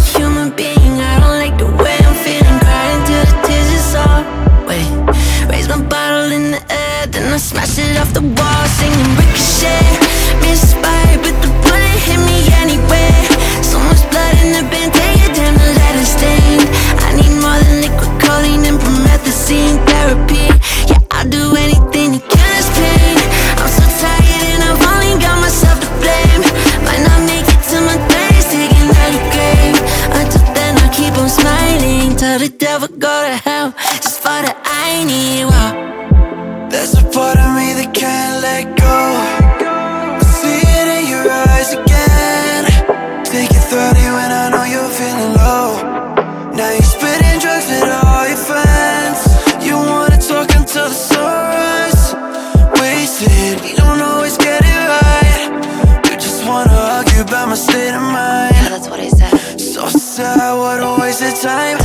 human being. I don't like the way I'm feeling. Crying till the tears is all. Wait, raise my bottle in the air, then I smash it off the wall, singing ricochet. Misfired, but the bullet hit me anyway. So much blood in the band, take it down to let it stain. I need more than liquid codeine and promethazine therapy. Yeah, I'll do anything to kill this pain. I'm so tired and I've only got myself to blame. Might not make it to my 30s, taking out the grave. Until then I keep on smiling. Tell the devil go to hell, just for the I need. Wow. There's a part of me that can't let go. I see it in your eyes again. Take it 30 when I know you're feeling low. Now you're spitting drugs with all your friends. You wanna talk until the sunrise. Wasted, you don't always get it right. You just wanna argue about my state of mind. Yeah, that's what he said. So sad, what a waste of time.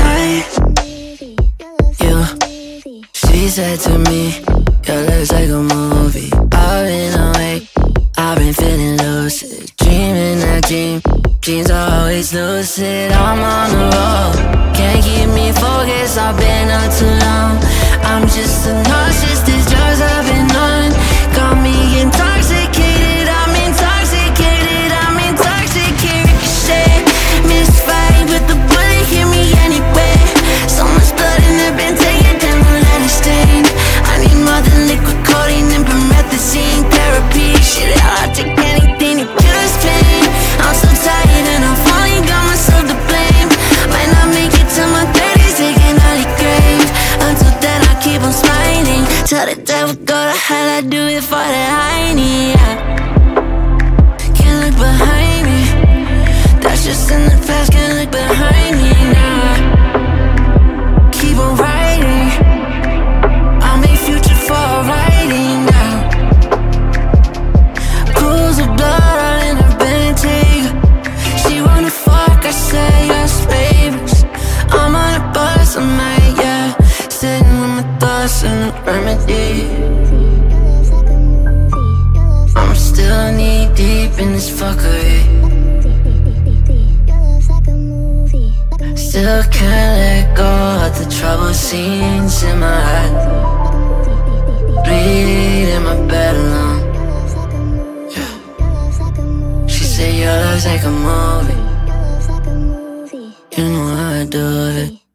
You, she said to me, your looks like a movie. I've been awake, I've been feeling lucid, dreaming that dream. Dreams are always lucid. I'm on the road, can't keep me focused. I've been up too long. I'm just a narcissist. These drugs I've been on got me intoxicated. I'm intoxicated. I'm intoxicated. Ricochet, misfired, but the bullet hit me anyway. So much blood in the band, take it down and let it stain. I need more than liquid codeine and promethazine therapy. Shit, I'll take anything to kill this pain. I'm so tired and I've only got myself to blame. Might not make it to my 30s, taking out the grave. Until then I keep on smiling. Tell the devil go to hell, I do it for the I need. Can't look behind me, that's just in the past. Can't look behind me now. Keep on writing, I'll make future for writing now. Pools of blood all in her Bentayga. She wanna fuck, I say yes, baby. I'm on a bus, I'm like, yeah. Sitting with my thoughts in a remedy. I'm still knee deep in this fuckery. Still can't let go of the trouble scenes in my head. Bleed in my bed alone. Yeah. She said your love's like a movie. You know how I do it.